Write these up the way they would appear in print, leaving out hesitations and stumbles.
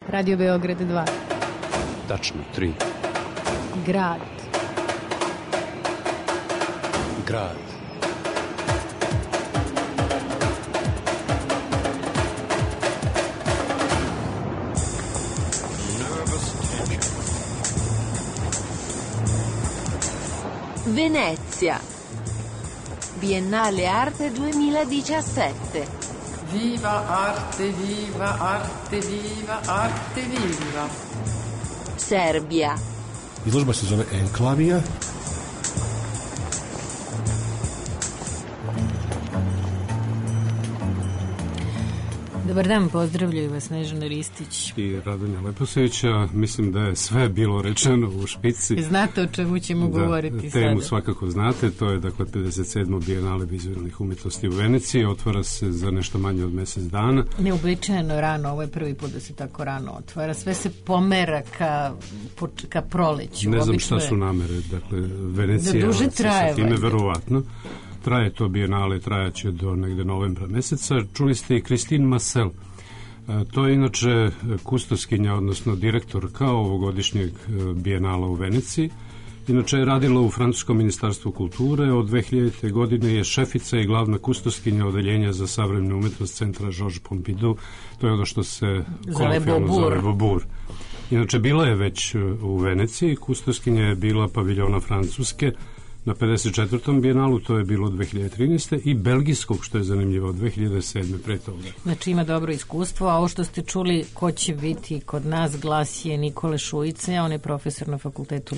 Radio Beograd 2. Tačno 3. Grad. Grad. Venezia. Biennale Arte 2017. Viva arte, viva arte, viva arte, viva. Serbia. Izložba se zove Enklavija. Dobar dan, pozdravljaju vas Snežana Ristić i Radonja Leposevića. Mislim da je sve bilo rečeno u špici. Znate o čemu ćemo govoriti sada? Temu svakako znate, to je dakle 57. Bijenale vizualnih umetnosti u Veneciji, otvara se za nešto manje od mesec dana. Neuobičajeno rano, ovo je prvi put da se tako rano otvara, sve se pomera ka proleću. Ne znam šta su namere, dakle Venecija da duže traje, sa time verovatno. Traje to bijenale, trajaće do negde novembra meseca. Čuli ste i Christine Massel. To je inače kustoskinja, odnosno direktorka ovogodišnjeg bijenala u Veneciji. Inače je radila u Francuskom ministarstvu kulture. Od 2000. godine je šefica i glavna kustoskinja odeljenja za savremenu umetnost centra Georges Pompidou. To je ono što se kolokvijalno zove Beaubourg. Inače, bila je već u Veneciji. Kustoskinja je bila paviljona Francuske na 54. bijenalu, to je bilo 2013. i belgijskog, što je zanimljivo, 2007. pre toga. Znači ima dobro iskustvo, a ovo što ste čuli ko će biti kod nas, glas je Nikole Šujice, on je profesor na Fakultetu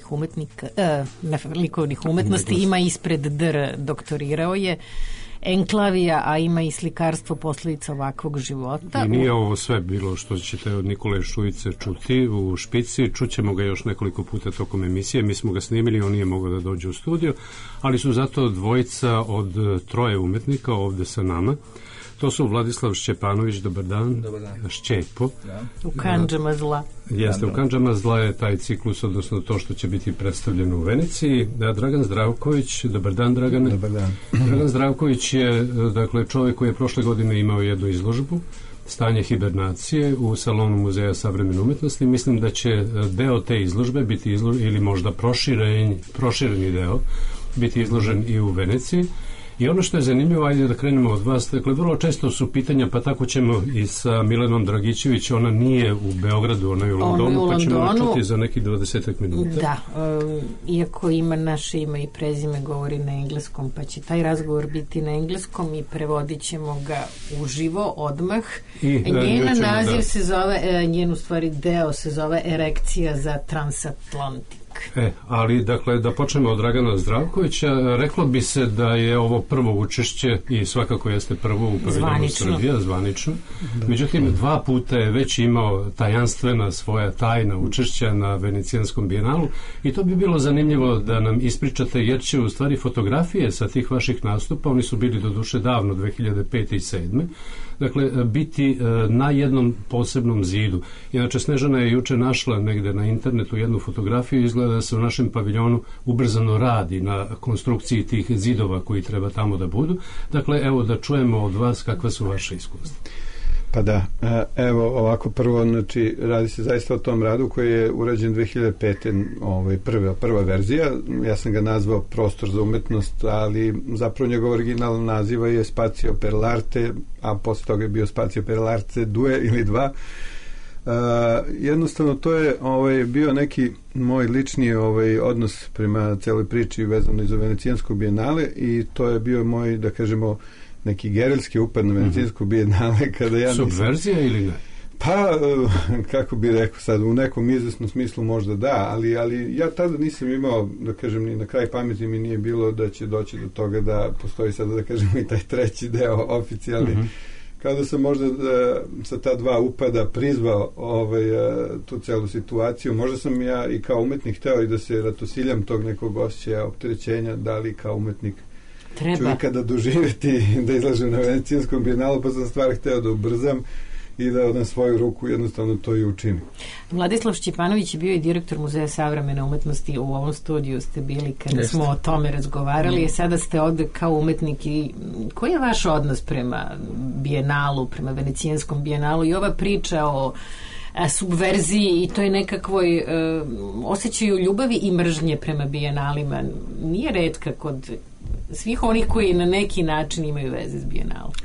likovnih umetnosti, ima ispred DR, doktorirao je. Enklavija, a ima i slikarstvo posljedica ovakvog života. I nije ovo sve bilo što ćete od Nikole Šujice čuti u špici, čućemo ga još nekoliko puta tokom emisije, mi smo ga snimili, on nije mogao da dođe u studio, ali su zato dvojica od troje umetnika ovde sa nama. To su Vladislav Šćepanović, dobar dan. Dobar dan. Šćepo. Da. U Kandžama zla. Jeste, u Kandžama zla je taj ciklus, odnosno to što će biti predstavljeno u Veneciji. Dragan Zdravković, dobar dan Dragane. Dobar dan. Dragan Zdravković je, dakle, čovjek koji je prošle godine imao jednu izložbu, Stanje hibernacije, u salonu Muzeja savremene umetnosti. Mislim da će deo te izložbe biti ili možda prošireni deo biti izložen i u Veneciji. I ono što je zanimljivo, ajde da krenemo od vas, dakle, vrlo često su pitanja, pa tako ćemo i sa Milenom Dragićević, ona nije u Beogradu, ona je u Londonu, pa ćemo je čuti za nekih 20 minuta. Da, iako ima naše ime i prezime, govori na engleskom, pa će taj razgovor biti na engleskom i prevodit ćemo ga uživo, odmah. Njena naziv se zove, njen u stvari deo se zove Erekcija za transatlantik. Ali, dakle, da počnemo od Dragana Zdravkovića, reklo bi se da je ovo prvo učešće i svakako jeste prvo u paviljonu Srbija, zvanično. Međutim, 2 puta je već imao tajanstvena svoja tajna učešća na Venecijanskom bijenalu i to bi bilo zanimljivo da nam ispričate, jer će u stvari fotografije sa tih vaših nastupa, oni su bili do duše davno, 2005. i 2007. Dakle, biti na jednom posebnom zidu. Inače, Snežana je juče našla negde na internetu jednu fotografiju, izgleda da se u našem paviljonu ubrzano radi na konstrukciji tih zidova koji treba tamo da budu. Dakle, evo da čujemo od vas kakva su vaše iskustva. Pa da, evo ovako prvo, znači radi se zaista o tom radu koji je urađen 2005. Prva verzija, ja sam ga nazvao Prostor za umetnost, ali zapravo njegov originalna naziva je Spazio per l'arte, a posle toga je bio Spazio per l'arte 2 ili 2. Jednostavno to je bio neki moj lični odnos prema celoj priči vezano za Venecijansko bijenale i to je bio moj, da kažemo, neki gerilski upad na Venecijansko bijenale kada ja subverzija ili ne? Pa, kako bi rekao sad, u nekom izvesnom smislu možda da, ali ja tada nisam imao, da kažem, ni na kraj pameti mi nije bilo da će doći do toga da postoji sada, da kažem, i taj treći deo oficijalni. Kada sam možda sa ta 2 upada prizvao tu celu situaciju, možda sam ja i kao umetnik hteo i da se ratosiljam tog nekog osjećaja opterećenja, da li kao umetnik ću ikada doživjeti da izlažem na Venecijanskom bijenalu, pa sam stvar hteo da ubrzam i da na svoju ruku jednostavno to i učinim. Vladislav Šćepanović je bio i direktor Muzeja savremene umetnosti, u ovom studiju ste bili kada smo o tome razgovarali, sada ste ovde kao umetnik i koji je vaš odnos prema bijenalu, prema Venecijanskom bijenalu i ova priča o subverziji i toj nekakvoj osjećaju ljubavi i mržnje prema bijenalima nije retka kod svih onih koji na neki način imaju veze s bijenalom.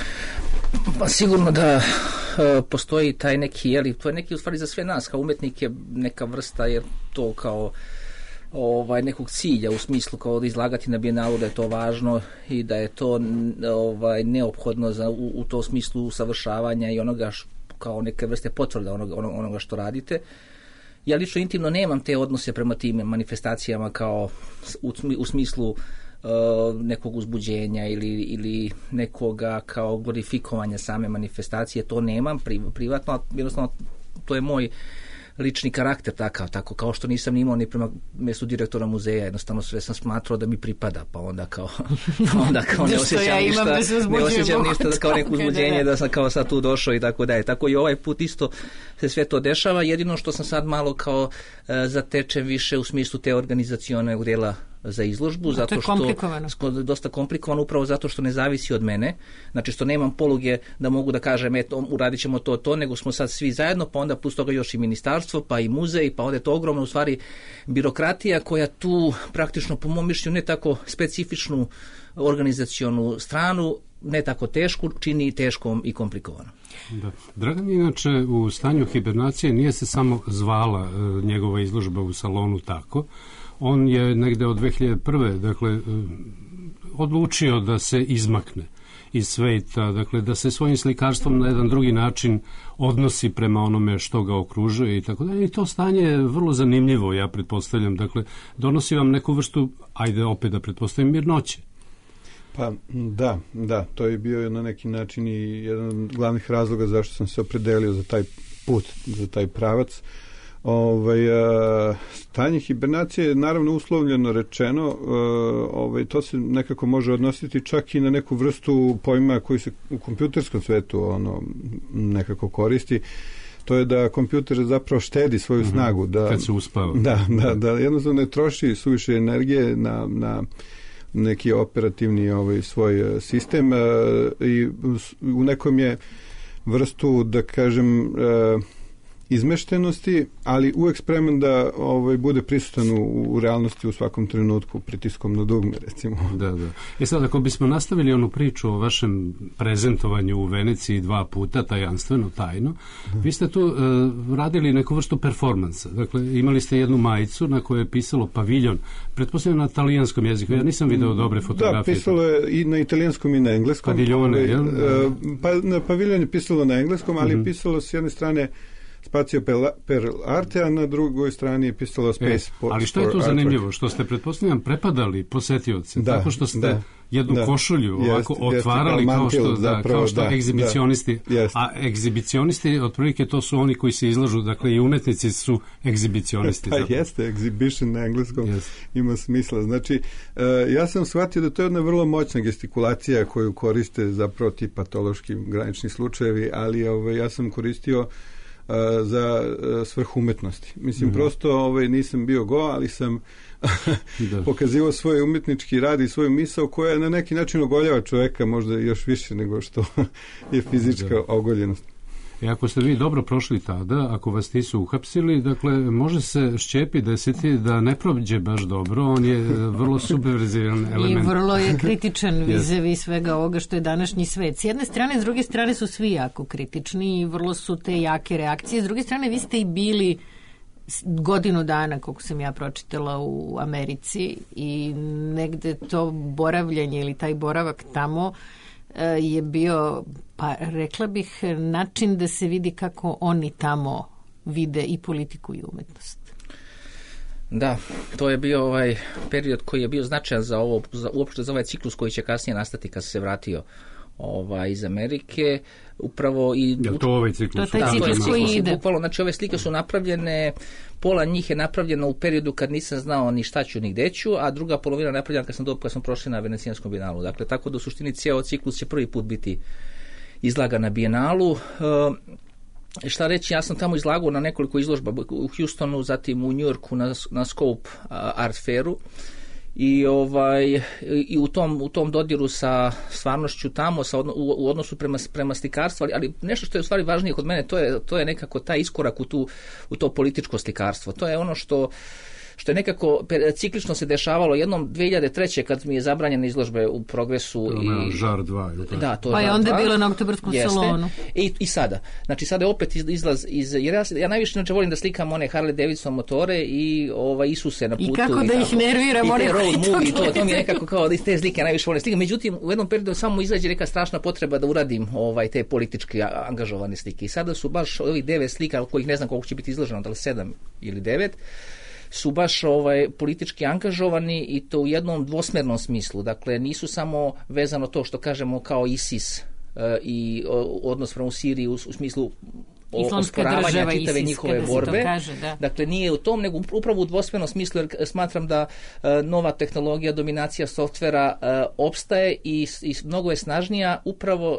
Pa sigurno da postoji taj neki, to je neki u stvari za sve nas kao umetnike neka vrsta, jer to kao nekog cilja u smislu kao da izlagati na bijenalu, da je to važno i da je to neophodno u tom smislu usavršavanja i onoga kao neke vrste potvrda onoga što radite. Ja lično intimno nemam te odnose prema tim manifestacijama kao u smislu nekog uzbuđenja ili nekoga kao glorifikovanja same manifestacije, to nemam privatno, jednostavno to je moj lični karakter tako kao što nisam imao ni prema mjestu direktora muzeja, jednostavno sve sam smatrao da mi pripada, pa onda kao ne osjećam ništa kao neko uzbuđenje da sam kao sad tu došao i tako dalje. Tako i ovaj put isto se sve to dešava, jedino što sam sad malo kao zatečen više u smislu te organizacionog djela za izložbu, zato što je dosta komplikovano upravo zato što ne zavisi od mene, znači što nemam poluge da mogu da kažem uradit ćemo to, nego smo sad svi zajedno, pa onda plus toga još i ministarstvo, pa i muzej, pa onda je to ogromna u stvari birokratija koja tu praktično po mom mišljenju ne tako specifičnu organizacionu stranu, ne tako tešku, čini teškom i komplikovanom. Da. Dragan, inače u stanju hibernacije nije se samo zvala njegova izložba u salonu tako. On je negde od 2001. dakle odlučio da se izmakne iz sveta, dakle da se svojim slikarstvom na jedan drugi način odnosi prema onome što ga okružuje i tako dalje. I to stanje je vrlo zanimljivo, ja pretpostavljam. Dakle, donosi vam neku vrstu, ajde opet da pretpostavim, mirnoće. Pa da, to je bio na neki način i jedan od glavnih razloga zašto sam se opredelio za taj put, za taj pravac. Stanje hibernacije je naravno uslovljeno rečeno, to se nekako može odnositi čak i na neku vrstu pojma koji se u kompjuterskom svetu nekako koristi. To je da kompjuter zapravo štedi svoju snagu, kad se uspava. Da jednostavno ne troši suviše energije na neki operativni svoj sistem i u nekom je vrstu, da kažem, izmeštenosti, ali uvek spreman da bude prisutan u realnosti u svakom trenutku pritiskom na dugme, recimo. Da. Sad, ako bismo nastavili onu priču o vašem prezentovanju u Veneciji 2 puta, tajanstveno, tajno, vi ste tu radili neku vrstu performansa. Dakle, imali ste jednu majicu na kojoj je pisalo paviljon, pretpostavljam na talijanskom jeziku. Ja nisam video dobre fotografije. Da, pisalo je i na italijanskom i na engleskom. Paviljone, jel? Paviljon je pisalo na engleskom, ali pisalo s jedne strane Spazio per arte, a na drugoj strani je pisalo Space. Ali što je tu zanimljivo? Što ste, pretpostavljam, prepadali posetioce, tako što ste jednu košulju ovako otvarali kao što egzibicionisti. A egzibicionisti, otprilike, to su oni koji se izlažu, dakle i umetnici su egzibicionisti. Jeste, exhibition na engleskom ima smisla. Znači, ja sam shvatio da to je jedna vrlo moćna gestikulacija koju koriste zapravo ti patološki granični slučajevi, ali ja sam koristio za svrhu umetnosti. Mislim, prosto nisam bio go, ali sam pokazivao svoj umetnički rad i svoju misao koja na neki način ogoljava čoveka, možda još više nego što je fizička ogoljenost. I ako ste vi dobro prošli tada, ako vas nisu uhapsili, dakle, može se Šćepi desiti da ne prođe baš dobro, on je vrlo subverzivan element. I vrlo je kritičan vizavi svega ovoga što je današnji svet. S jedne strane, s druge strane su svi jako kritični i vrlo su te jake reakcije. S druge strane, vi ste i bili godinu dana, koliko sam ja pročitala, u Americi i negde to boravljanje ili taj boravak tamo je bio, pa rekla bih, način da se vidi kako oni tamo vide i politiku i umetnost. Da, to je bio ovaj period koji je bio značajan za ovo, uopšte za ovaj ciklus koji će kasnije nastati kad se vratio iz Amerike, upravo i to ovaj ciklus. To je taj ciklus koji ide. Bukvalno, znači ove slike su napravljene, pola njih je napravljeno u periodu kad nisam znao ni šta ću ni gde ću, a druga polovina napravljena kad smo prošli na Venecijanskom bijenalu. Dakle, tako da u suštini cijel ciklus će prvi put biti izlagan na bijenalu. Šta reći, ja sam tamo izlagao na nekoliko izložba u Houstonu, zatim u New Yorku na Scope Art Fairu i u tom dodiru sa stvarnošću tamo, u odnosu prema slikarstvu, ali nešto što je u stvari važnije kod mene, to je nekako taj iskorak u to političko slikarstvo. To je ono što je nekako ciklično se dešavalo. Jednom 2003. kad mi je zabranjena izložbe u Progresu. Žar 2. Da, to pa je onda je bilo na Oktobarskom salonu. I sada. Znači sada je opet izlaz jer ja najviše volim da slikam one Harley Davidson motore i Isuse na putu. I kako da ih nerviram, one road movie, to mi je nekako kao da iz te slike najviše volim slikam. Međutim, u jednom periodu samo izađe neka strašna potreba da uradim te politički angažovane slike. I sada su baš ovih 9 slika, kojih ne znam koliko će biti izloženo, da li 7 ili 9, su baš politički angažovani i to u jednom dvosmernom smislu. Dakle, nisu samo vezano to što kažemo kao ISIS i odnos prema Siriji u smislu osporavanja čitave njihove borbe. Kaže, da. Dakle, nije u tom, nego upravo u dvosmernom smislu, jer smatram da nova tehnologija, dominacija softvera opstaje i mnogo je snažnija upravo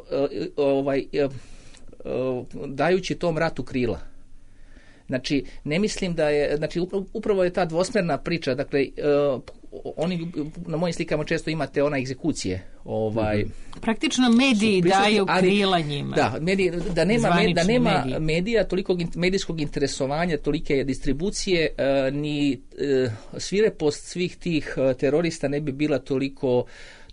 dajući tom ratu krila. Znači, ne mislim da je, znači upravo je ta dvosmerna priča, dakle, oni na mojim slikama često imate egzekucije. Praktično mediji daju krila njima. Da, da nema medija, toliko medijskog interesovanja, tolike distribucije, ni svirepost svih tih terorista ne bi bila toliko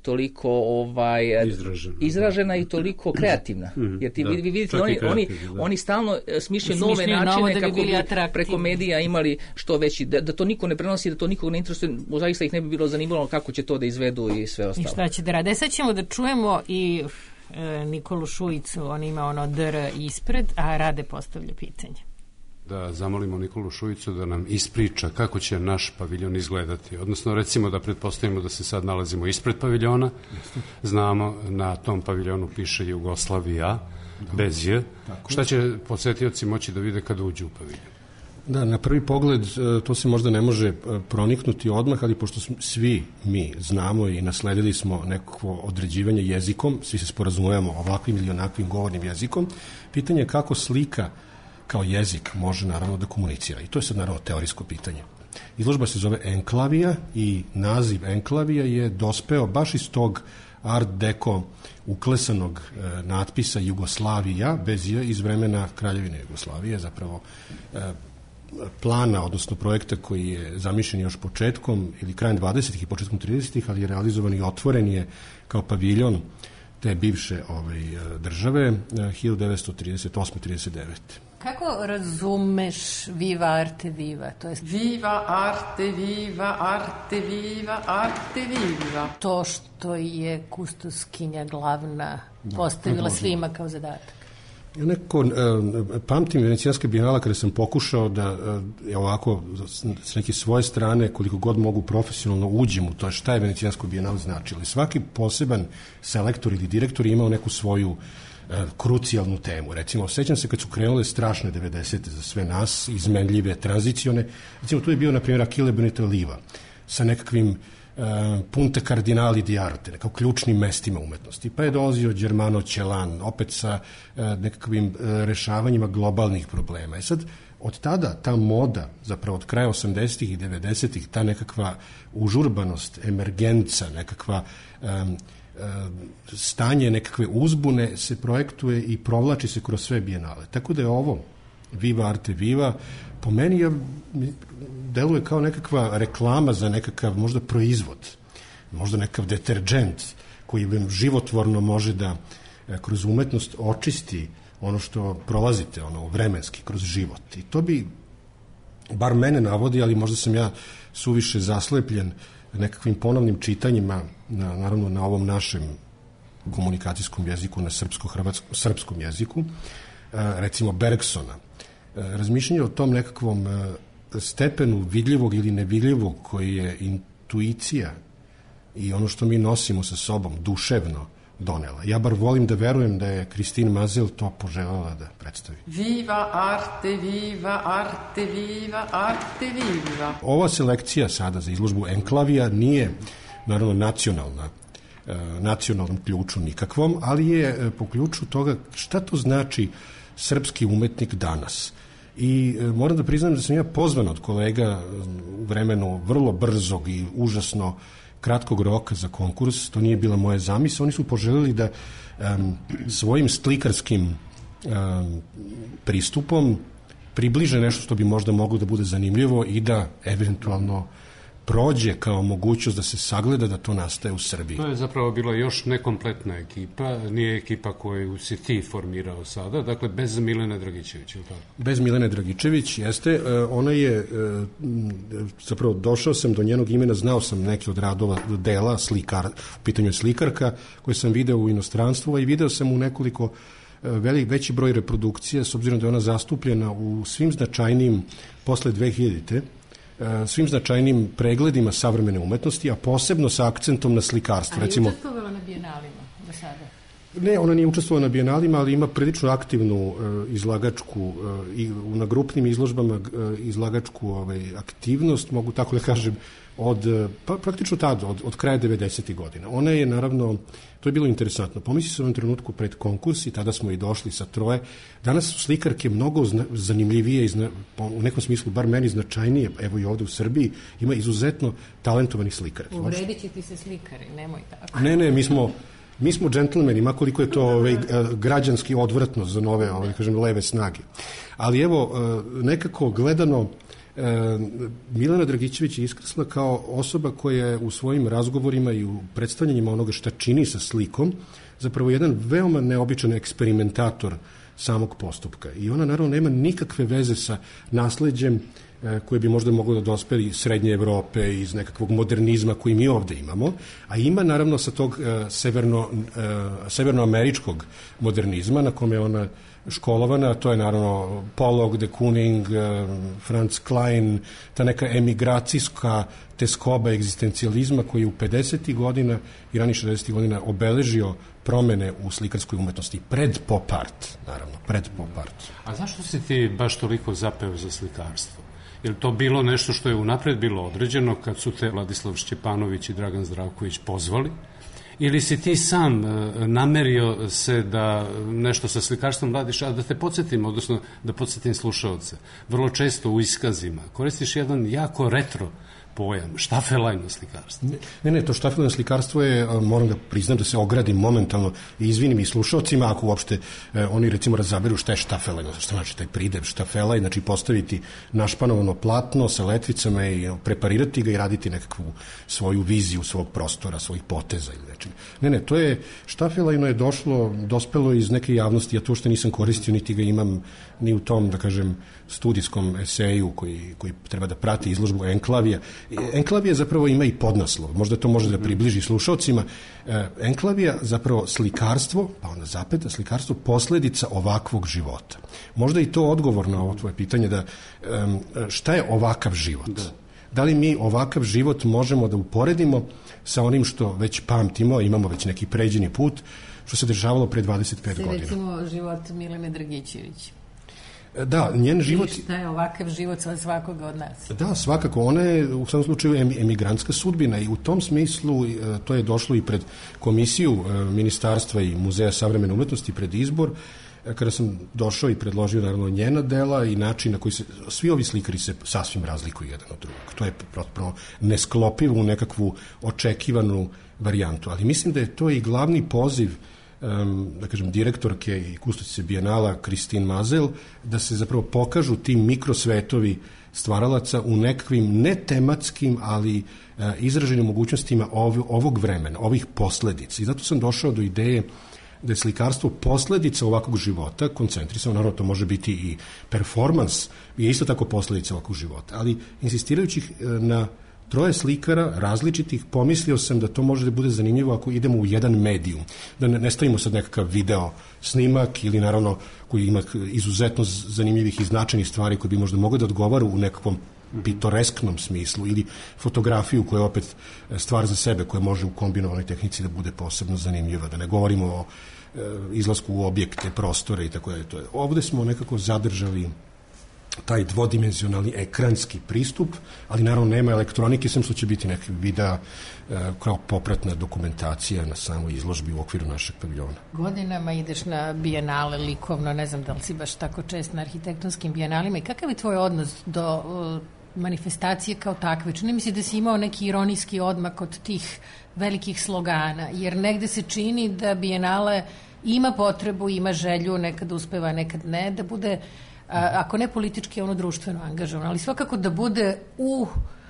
izražena i toliko kreativna. Jer vi vidite, oni stalno smišljaju nove načine kako bi preko medija imali što veći, da to niko ne prenosi, da to nikog ne interesuje, zaista ih ne bi bilo zanimalo kako će to da izvedu i sve ostalo. I šta će da rade? Sad ćemo da čujemo i Nikolu Šujicu, on ima DR ispred, a Rade postavlja pitanje. Da zamolimo Nikolu Šujicu da nam ispriča kako će naš paviljon izgledati. Odnosno, recimo da pretpostavimo da se sad nalazimo ispred paviljona. Znamo, na tom paviljonu piše Jugoslavija, bez J. Šta će posetioci moći da vide kada uđu u paviljon? Da, na prvi pogled to se možda ne može proniknuti odmah, ali pošto svi mi znamo i nasledili smo nekako određivanje jezikom, svi se sporazumujemo ovakvim ili onakvim govornim jezikom, pitanje je kako slika kao jezik može naravno da komunicira. I to je sad naravno teorijsko pitanje. Izložba se zove Enklavija i naziv Enklavija je dospeo baš iz tog art deco uklesanog natpisa Jugoslavija bez J iz vremena Kraljevine Jugoslavije, zapravo plana, odnosno projekta koji je zamišljen još početkom ili krajem 20. i početkom 30. ali je realizovan i otvoren je kao paviljon te bivše države 1938-39. Kako razumeš Viva Arte Viva? To je Viva Arte Viva, Arte Viva, Arte Viva. To što je kustoskinja glavna postavila svima kao zadatak. Ja nekako pamtim Venecijanska bijenala kada sam pokušao da ovako s neke svoje strane koliko god mogu profesionalno uđem u to šta je Venecijansko bijenal značilo. Svaki poseban selektor ili direktor je imao neku svoju krucijalnu temu. Recimo, sećam se kad su krenule strašne 90. za sve nas, izmenljive, tranzicione. Recimo, tu je bio, na primjer, Achille Benito-Oliva sa nekakvim Punte Cardinali di Arte, kao ključnim mestima umetnosti. Pa je dolazio Germano Celan, opet sa nekakvim rešavanjima globalnih problema. I sad, od tada ta moda, zapravo od kraja 80. i 90. ta nekakva užurbanost, emergenca, nekakva stanje nekakve uzbune se projektuje i provlači se kroz sve bijenale. Tako da je ovo Viva Arte Viva po meni deluje kao nekakva reklama za nekakav možda proizvod, možda nekakav deterđent koji životvorno može da kroz umetnost očisti ono što prolazite vremenski kroz život. I to bi bar mene navodi, ali možda sam ja suviše zaslepljen nekakvim ponovnim čitanjima naravno na ovom našem komunikacijskom jeziku, na srpskom jeziku, recimo Bergsona. Razmišljanje o tom nekakvom stepenu vidljivog ili nevidljivog koji je intuicija i ono što mi nosimo sa sobom duševno donela. Ja bar volim da verujem da je Christine Mazel to poželjela da predstavi. Viva Arte Viva, Arte Viva, Arte Viva. Ova selekcija sada za izložbu Enklavija nije naravno nacionalnom ključu nikakvom, ali je po ključu toga šta to znači srpski umetnik danas i moram da priznam da sam ja pozvan od kolega u vremenu vrlo brzog i užasno kratkog roka za konkurs. To nije bila moja zamisla. Oni su poželjeli da svojim slikarskim pristupom približe nešto što bi možda moglo da bude zanimljivo i da eventualno prođe kao mogućnost da se sagleda da to nastaje u Srbiji. To je zapravo bila još nekompletna ekipa, nije ekipa koju si ti formirao sada, dakle bez Milene Dragičević, ili tako? Bez Milene Dragičević, jeste. Ona je, zapravo došao sam do njenog imena, znao sam neke od radova dela, u pitanju je slikarka, koje sam video u inostranstvu, a i video sam u nekoliko veći broj reprodukcija, s obzirom da je ona zastupljena u svim značajnim, posle 2000-te, svim značajnim pregledima savremene umetnosti, a posebno sa akcentom na slikarstvo. A je učestvovala na bijenalima do sada? Ne, ona nije učestvovala na bijenalima, ali ima prilično aktivnu izlagačku, na grupnim izložbama izlagačku aktivnost, mogu tako da kažem, praktično tada, od kraja 90. godina. Ona je, naravno, to je bilo interesantno. Pomisli se u ovom trenutku pred konkurs i tada smo i došli sa troje. Danas su slikarke mnogo zanimljivije, u nekom smislu, bar meni značajnije, evo i ovde u Srbiji, ima izuzetno talentovani slikarki. Uvredit će ti se slikari, nemoj tako. Ne, mi smo džentlmeni, makoliko je to građanski odvratno za nove, leve snage. Ali evo, nekako gledano, Milena Dragičević je iskrsla kao osoba koja je u svojim razgovorima i u predstavljanjima onoga šta čini sa slikom zapravo jedan veoma neobičan eksperimentator samog postupka. I ona naravno nema nikakve veze sa nasleđem koje bi možda moglo da dospe iz Srednje Evrope, iz nekakvog modernizma koji mi ovde imamo, a ima naravno sa tog severnoameričkog modernizma na kome ona školovana, to je naravno Pollock, de Kooning, Franz Klein, ta neka emigracijska teskoba egzistencijalizma koji je u 50. godina i rani 60. godina obeležio promene u slikarskoj umetnosti. Pred pop art, naravno, pred pop art. A zašto si ti baš toliko zapeo za slikarstvo? Je li to bilo nešto što je unapred bilo određeno kad su te Vladislav Šćepanović i Dragan Zdravković pozvali? Ili si ti sam namerio se da nešto sa slikarstvom radiš, a da te podsjetim, odnosno da podsjetim slušaoce, vrlo često u iskazima koristiš jedan jako retro pojam, štafelajno slikarstvo. Ne, to štafelajno slikarstvo je, moram da priznam da se ogradim momentalno i izvinim i slušalcima ako uopšte oni recimo razaberu šta je štafelajno, šta znači taj pridev štafelaj, znači postaviti našpanovano platno sa letvicama i preparirati ga i raditi nekakvu svoju viziju svog prostora, svojih poteza ili nečega. Ne, to je, štafelajno je dospelo iz neke javnosti, ja to što nisam koristio, niti ga imam ni u tom, da kažem, studijskom eseju koji treba da prati izložbu Enklavija. Enklavija zapravo ima i podnaslov, možda to može da približi slušalcima. Enklavija zapravo slikarstvo, pa onda zapeta, slikarstvo posledica ovakvog života. Možda i to odgovor na ovo tvoje pitanje da šta je ovakav život? Da li mi ovakav život možemo da uporedimo sa onim što već pamtimo, imamo već neki pređeni put, što se dešavalo pre 25 godina. Recimo život Milene Dragičević. Da, njen život... Šta je ovakav život za svakoga od nas? Da, svakako. Ona je u svakom slučaju emigrantska sudbina i u tom smislu to je došlo i pred komisiju Ministarstva i Muzeja savremene umetnosti pred izbor, kada sam došao i predložio naravno njena dela i način na koji se... Svi ovi slikari se sasvim razlikuju jedan od drugog. To je prosto nesklopivo u nekakvu očekivanu varijantu. Ali mislim da je to i glavni poziv da kažem, direktorke i kustodice Bijenala Kristin Mazel, da se zapravo pokažu ti mikrosvetovi stvaralaca u nekakvim netematskim, ali izraženim mogućnostima ovog vremena, ovih posledica. I zato sam došao do ideje da je slikarstvo posledica ovakvog života, koncentrisano, naravno to može biti i performans, je isto tako posledica ovakvog života, ali insistirajući na troje slikara različitih, pomislio sam da to može da bude zanimljivo ako idemo u jedan medijum, da ne stavimo sad nekakav video snimak ili naravno koji ima izuzetno zanimljivih i značajnih stvari koje bi možda mogli da odgovaru u nekakvom pitoresknom smislu ili fotografiju koja je opet stvar za sebe koja može u kombinovanoj tehnici da bude posebno zanimljiva, da ne govorimo o izlasku u objekte, prostore i tako da. Ovde smo nekako zadržali taj dvodimenzionalni ekranski pristup, ali naravno nema elektronike, sem što će biti neki videa kao popratna dokumentacija na samoj izložbi u okviru našeg paviljona. Godinama ideš na bijenale likovno, ne znam da li si baš tako čest na arhitektonskim bijenalima i kakav je tvoj odnos do manifestacije kao takve? Čini mi se da si imao neki ironijski odmak od tih velikih slogana, jer negde se čini da bijenale ima potrebu, ima želju, nekad uspeva, nekad ne, da bude, ako ne politički, ono društveno angažovan, ali svakako da bude u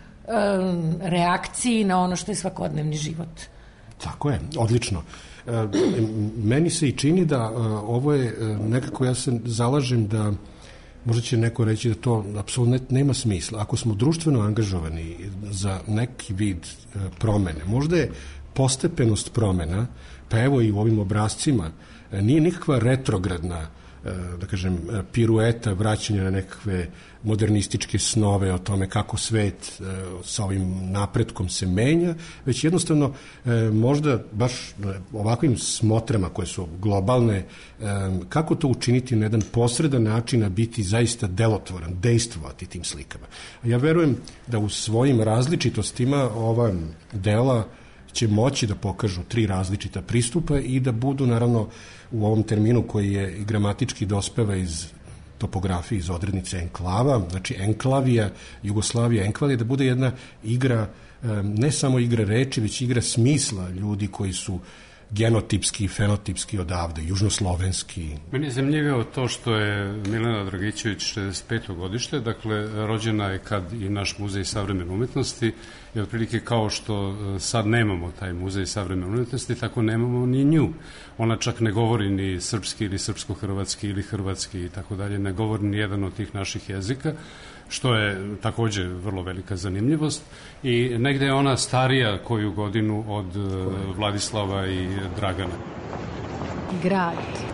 reakciji na ono što je svakodnevni život. Tako je, odlično. Meni se i čini da ovo je nekako, ja se zalažem da, možda će neko reći da to apsolutno nema smisla. Ako smo društveno angažovani za neki vid promene, možda je postepenost promena, pa evo i u ovim obrascima, nije nikakva retrogradna, da kažem, pirueta vraćanja na nekakve modernističke snove o tome kako svet sa ovim napretkom se menja, već jednostavno možda baš ovakvim smotrama koje su globalne, kako to učiniti na jedan posredan način, a biti zaista delotvoran, dejstvovati tim slikama. Ja verujem da u svojim različitostima ova dela će moći da pokažu 3 različita pristupa i da budu, naravno, u ovom terminu koji je i gramatički dospeva iz topografije, iz odrednice enklava, znači enklavija, Jugoslavija, enklavija, da bude jedna igra, ne samo igra reči, već igra smisla ljudi koji su genotipski i fenotipski odavde, južnoslovenski. Meni je zanimljivo to što je Milena Dragićević 65. godište, dakle, rođena je kad i naš muzej savremene umetnosti, i otprilike kao što sad nemamo taj muzej savremene umetnosti, tako nemamo ni nju. Ona čak ne govori ni srpski ili srpsko-hrvatski ili hrvatski i tako dalje, ne govori ni jedan od tih naših jezika, što je takođe vrlo velika zanimljivost i negde je ona starija koju godinu od Vladislava i Dragana. Grad.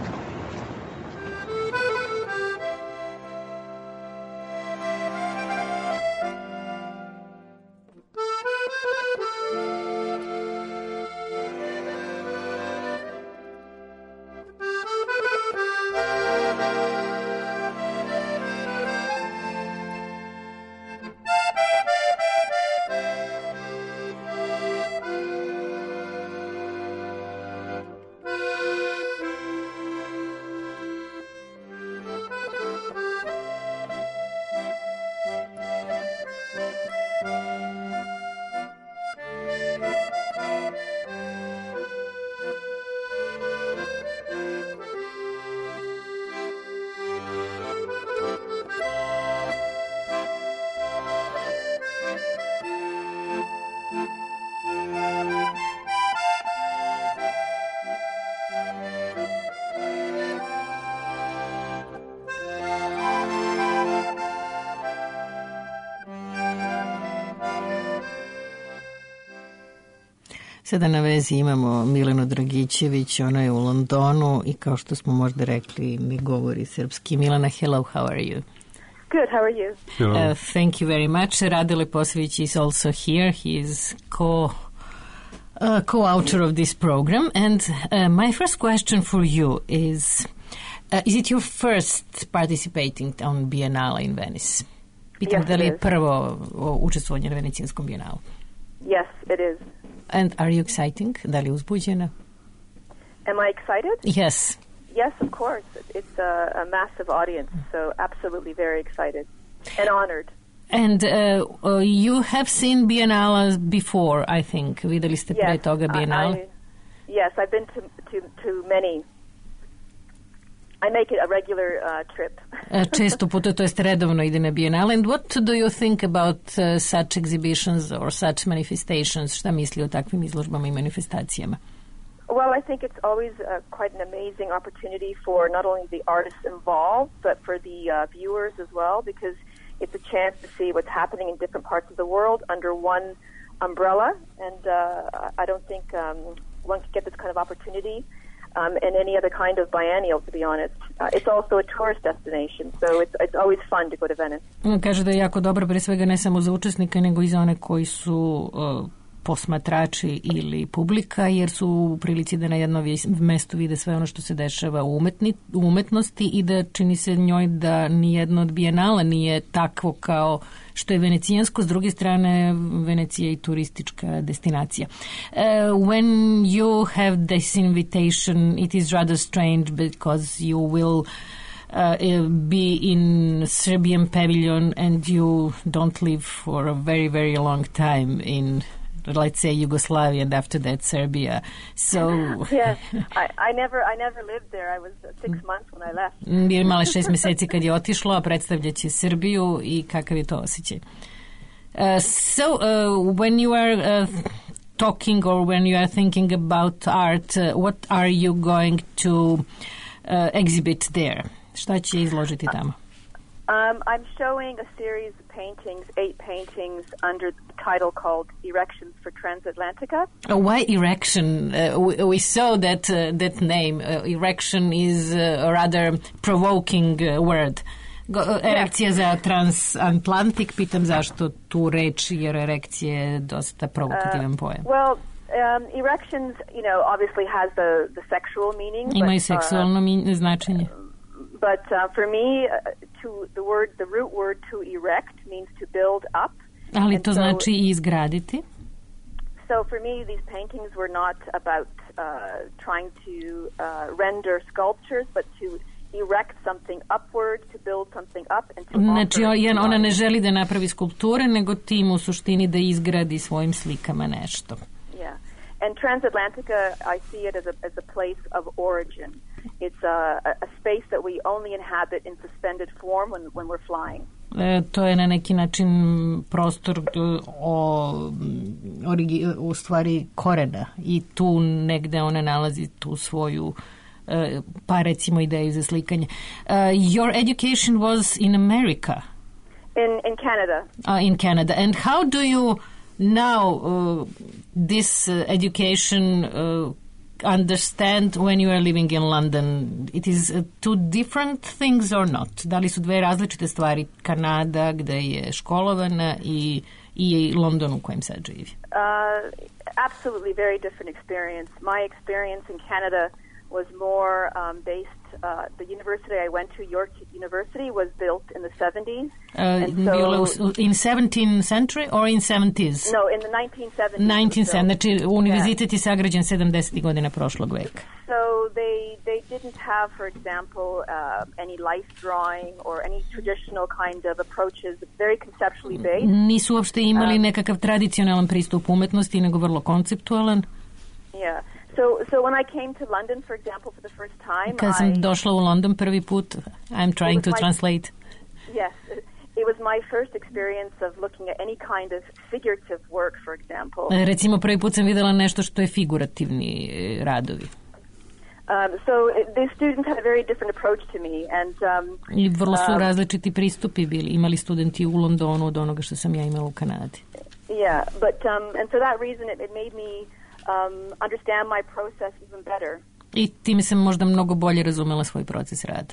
Sada na vezi imamo Milenu Dragićević, ona je u Londonu i kao što smo možda rekli, ne govori srpski. Milena, hello, how are you? Good, how are you? Thank you very much. Rade Leposević is also here. He is co-author of this program. And my first question for you is it your first participating on Biennale in Venice? Pitam Yes, da li it je is. prvo učestvovanje na Venecijanskom bijenalu? Yes, it is. And are you exciting? Da li je uzbuđena? Am I excited? Yes. Yes, of course. It's a massive audience, so absolutely very excited and honored. And you have seen Biennale before, I think. Videli ste pre toga Biennale? Yes, I've been to many. I make it a regular trip. Često puta, to jest redovno ide na Biennale. And what do you think about such exhibitions or such manifestations? Šta misli o takvim izložbama i manifestacijama? Well, I think it's always quite an amazing opportunity for not only the artists involved, but for the viewers as well, because it's a chance to see what's happening in different parts of the world under one umbrella. And I don't think one could get this kind of opportunity in any other kind of biennial, to be honest. It's also a tourist destination, so it's always fun to go to Venice. Kaže da je jako dobro, pre svega ne samo za učesnike, nego i za one koji su posmatrači ili publika, jer su u prilici da na jedno mesto vide sve ono što se dešava u umetnosti i da čini se njoj da nijedno od bijenala nije takvo kao što je venecijansko. S druge strane, Venecija je i turistička destinacija. When you have this invitation, it is rather strange because you will be in Serbian pavilion and you don't live for a very, very long time in, let's say, Yugoslavia and after that Serbia. So yes, I never lived there. I was 6 months when I left. Je imala 6 meseci kad je otišla, predstavljaće Srbiju i kakav je to osjećaj. When you are talking or when you are thinking about art, what are you going to exhibit there? Šta će izložiti tamo? I'm showing a series of paintings, 8 paintings, under the title called Erections for Transatlantica. Why erection? We saw that name. Erection is a rather provoking word. Erekcija za transatlantik. Pitam zašto tu reč, jer erekcija je dosta provokativan pojam. Well, erections, obviously has the sexual meaning. Imaju seksualno značenje. But for me, the root word to erect means to build up. Ali to znači i izgraditi. So for me, these paintings were not about trying to render sculptures, but to erect something upward, to build something up, and to znači, ona ne želi da napravi skulpture, nego tim u suštini da izgradi svojim slikama nešto. Yeah. And Transatlantica, I see it as a place of origin. It's a space that we only inhabit in suspended form when we're flying. To je na neki način prostor u stvari korena i tu negde ona nalazi tu svoju pa recimo ideju za slikanje. Your education was in America. In Canada. In Canada. And how do you now this education understand when you are living in London? It is two different things or not? Da li su dve različite stvari? Kanada, gde je školovana i London u kojem sad živi? Absolutely very different experience. My experience in Canada was more based, the university I went to, York University, was built in the 70s. In 17th century or in 70s? No, in the 1970s. 1970s, znači univerzitet je sagrađen 70. godina prošlog veka. So they didn't have, for example, any life drawing or any traditional kind of approaches, very conceptually based. Nisu uopšte imali nekakav tradicionalan pristup umetnosti, nego vrlo konceptualan. Yeah. So when I came to London, for example, for the first time, kad sam došla u London prvi put, I'm trying to translate. Yes, it was my first experience of looking at any kind of figurative work, for example. Recimo, prvi put sam videla nešto što je figurativni radovi. So the students had a very different approach to me, and I vrlo su različiti pristupi bili. Imali studenti u Londonu od onoga što sam ja imala u Kanadi. Yeah, but and for that reason it made me understand my process even better. I time sam možda mnogo bolje razumela svoj proces rada.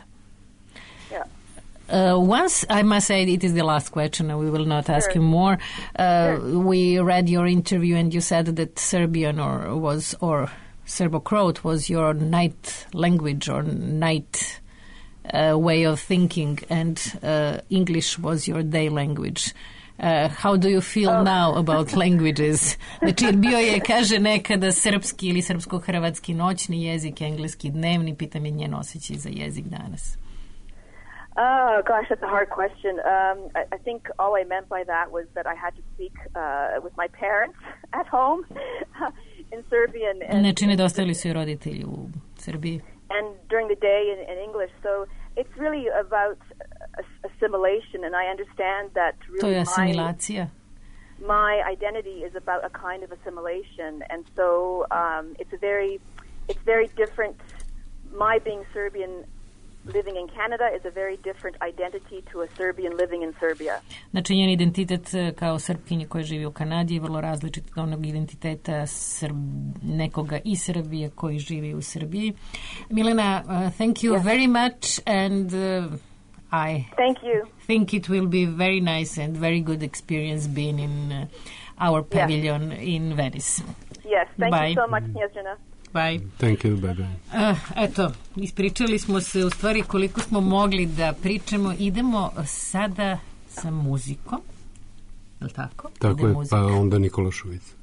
Yeah. Once, I must say, it is the last question, and we will not ask you more. We read your interview, and you said that Serbian or Serbo-Croat was your night language or night way of thinking, and English was your day language. How do you feel now about languages? Znači, bio je, kaže, nekada srpski ili srpsko-hrvatski noćni jezik, engleski dnevni. Pitam je njen osjećaj za jezik danas. Gosh, that's a hard question. I think all I meant by that was that I had to speak with my parents at home in Serbian. Znači, nedostajali su i roditelji u Srbiji. And during the day in English. So it's really about assimilation, and I understand that really my identity is about a kind of assimilation, and so it's very different. My being Serbian living in Canada is a very different identity to a Serbian living in Serbia. Znači, njen identitet kao Srpkinje koja živi u Kanadi je vrlo različit od onog identiteta nekoga iz Srbije koji živi u Srbiji. Milena, thank you very much, and I thank you. Think it will be very nice and very good experience being in our pavilion in Venice. Yes, thank Bye. you so much, Snježana. Bye. Thank you, bye. Eto, ispričali smo se u stvari koliko smo mogli da pričamo. Idemo sada sa muzikom. Je li tako? Tako je, pa onda Nikola Šuica.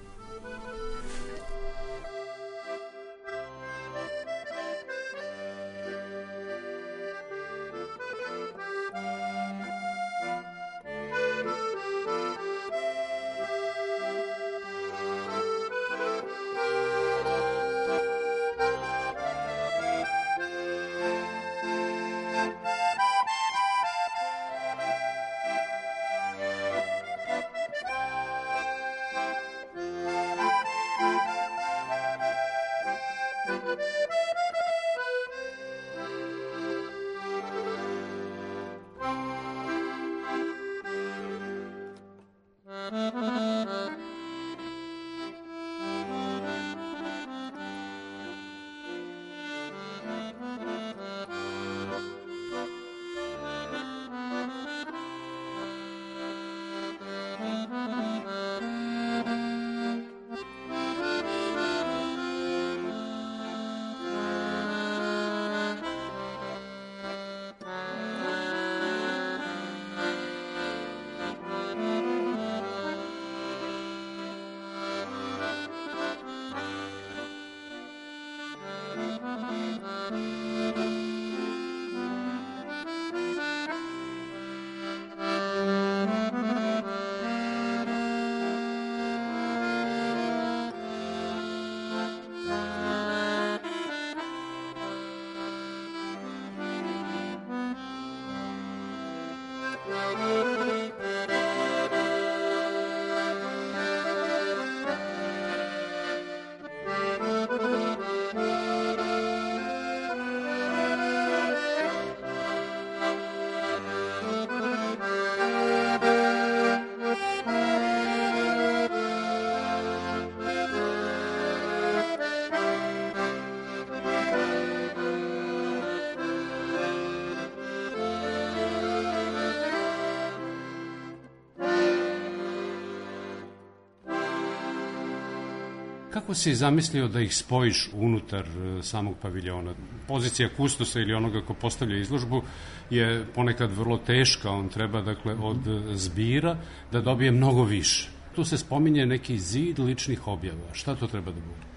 Kako si zamislio da ih spojiš unutar samog paviljona? Pozicija kustosa ili onoga ko postavlja izložbu je ponekad vrlo teška, on treba dakle od zbira da dobije mnogo više. Tu se spominje neki zid ličnih objava. Šta to treba da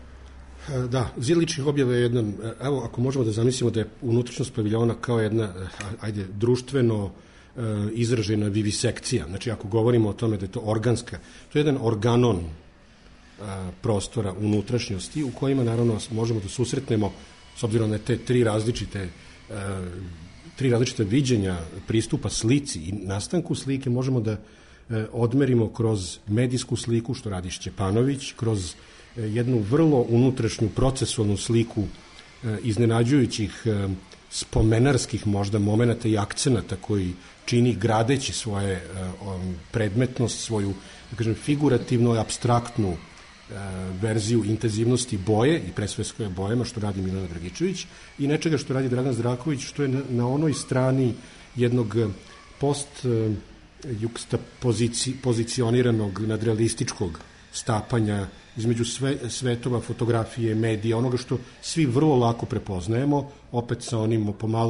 bude? Da, zid ličnih objava je jedan, evo ako možemo da zamislimo da je unutrašnjost paviljona kao jedna, društveno izražena vivisekcija. Znači ako govorimo o tome da je to organska, to je jedan organon prostora unutrašnjosti u kojima naravno možemo da susretnemo s obzirom na te tri različite viđenja pristupa slici i nastanku slike možemo da odmerimo kroz medijsku sliku što radi Šćepanović, kroz jednu vrlo unutrašnju procesualnu sliku iznenađujućih spomenarskih možda momenata i akcenata koji čini gradeći svoje predmetnost, svoju da kažem, figurativno i apstraktnu verziju intenzivnosti boje i pre sve bojama što radi Milena Dragičević i nečega što radi Dragan Zdraković što je na onoj strani jednog pozicioniranog nadrealističkog stapanja između svetova, fotografije, medija, onoga što svi vrlo lako prepoznajemo, opet sa onim